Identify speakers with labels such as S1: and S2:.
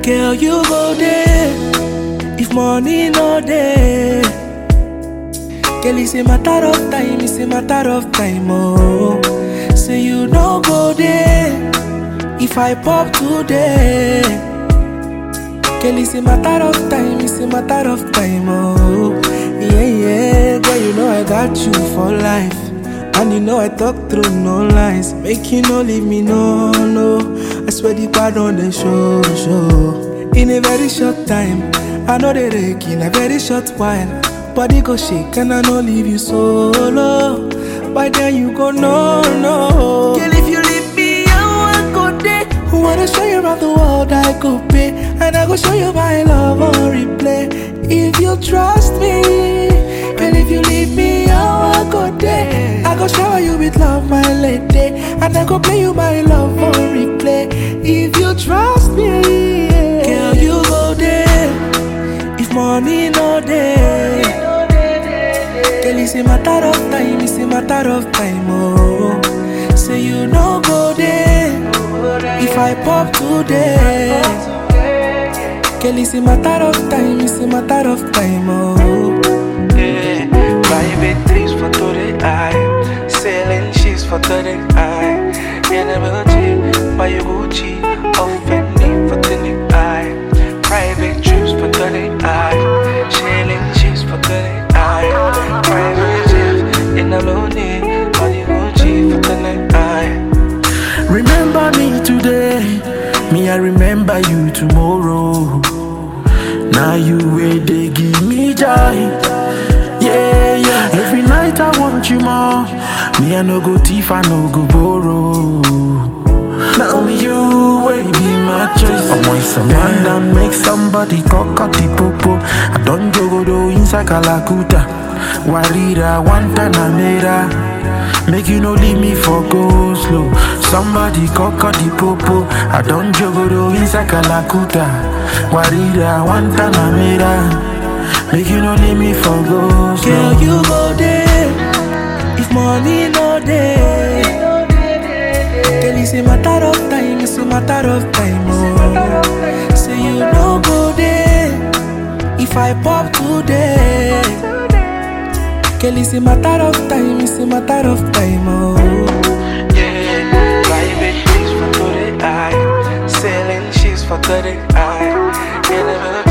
S1: Girl, you go there if money no there. Girl, it's a matter of time, it's a matter of time, oh. Say you no go there if I pop today. Girl, it's a matter of time, it's a matter of time, oh. Yeah, yeah, girl, you know I got you for life. And you know I talk through no lies. Make you no leave me, no, no. I swear the bad on the show. In a very short time, I know they rake in a very short while. Body go shake and I no leave you solo. By then you go no. Girl, if you leave me, I won't go there. Wanna show you around the world, I go pay. And I go show you my love on replay. If you trust me, and if you leave me, I won't go there. I go shower you with love, my lady. And I go play you my love on replay. If you trust me, girl, you go there if money no there. Girl, it's a matter of time, it's a matter of time, oh. Say you no go there if I pop today. Girl, it's a matter of time, it's a matter of time, oh.
S2: Yeah, private trips for the eye, selling shoes for the eye. Yeah, never cheap, buy your Gucci, offend me for the eye. Private trips for the eye, selling shoes for the eye. Private trips in the lonely, buy your Gucci for the eye.
S3: Remember me today, me I remember you tomorrow. Now you wait, they give me joy. Yeah. Every night I want you more. Me I no go thief, I no go borrow. Now me you will be my choice. I want some man that make somebody cock up the popo. I don't go do inside Kalakuta. Warira, Wantana Mera. Make you no leave me for go slow. Somebody cock up the popo. I don't jogo do inside Kalakuta. Warira, Wantana Mera. Make you no leave me for go slow.
S1: Girl, you go there if money no there. Girl, it's a matter of time, it's a matter of time, oh. Say you no go there if I pop today. Girl, it's a matter of time, it's a matter of time, oh.
S2: Yeah, private trips for the eye, selling shoes for the eye. Yeah, never